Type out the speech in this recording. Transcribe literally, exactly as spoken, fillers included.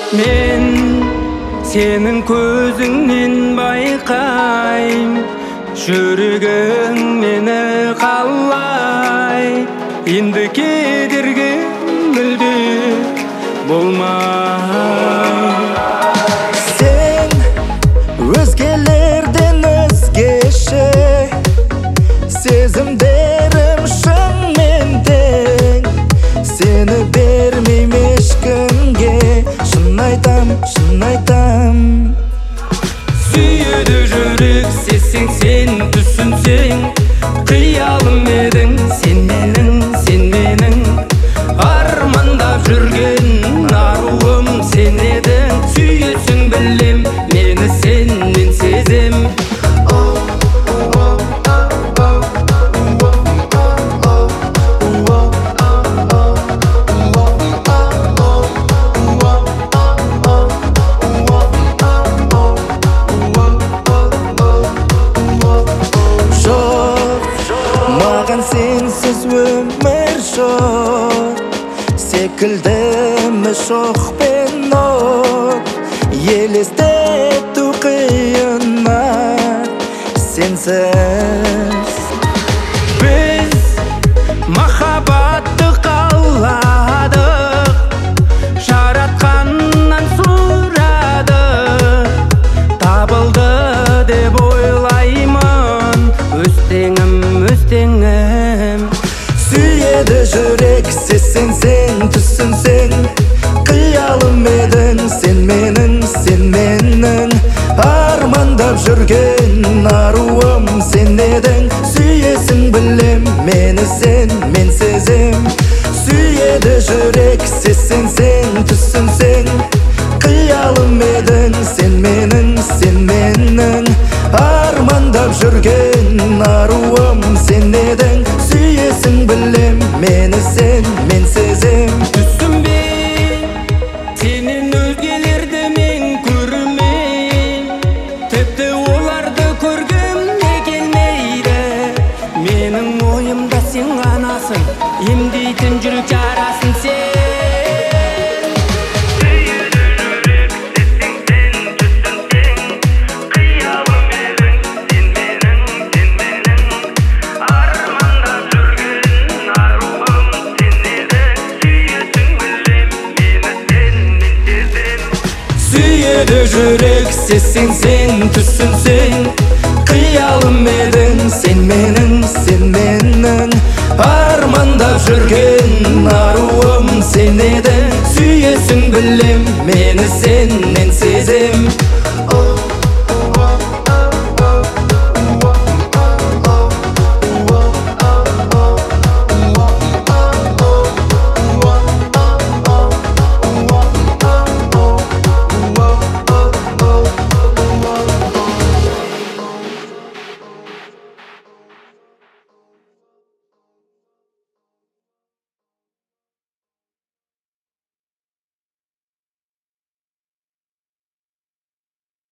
Men senin көзіңнен байқайм, жүрегің мені қалай. Енді кедергі мүлде болмай. Сен өзгелерден өзгеше, сезімдерім шынмен тең. Сені бермейм ешкімге, шын айтам, шын айтам. Сүйеді жүрек сезсең, сен түсінсең, қиялым едің сен менің, сен менің. Армандап жүрген аруым сен едің. Сүйесің білем, мені сенен сезем. Маған сенсіз өмір жоқ, секілдімі шоқ пен от. Елестету қиынат сенсіз. Біз махаббатты қаладық, жаратқаннан сұрадық. Табылды деп ойлаймын, өстеңім, өстеңім. Сүйеді жүрек сезсең, сен түсінсең, қиялым едің сен менің, сен менің. Армандап жүрген аруым сен едің. Сүйесің білем, мені сен мен сезем. Сүйеді жүрек сезсең, сен түсінсең, қиялым едің сен менің, сен менің. Армандап жүрген аруым сен едің. Сүйесің білем, мені сен мен сезем. Түсінбе, сенен өзгелерді мен көрмейм, тіпті оларды көргім де келмейді. Менің ойымда сен ғанасың, емдейтін жүрек жарасын сен. Сүйеді жүрек сезсең, сен түсінсең, қиялым едің сен менің, сен менің. Армандап жүрген аруым сен едің. Сүйесің білем, мені сенен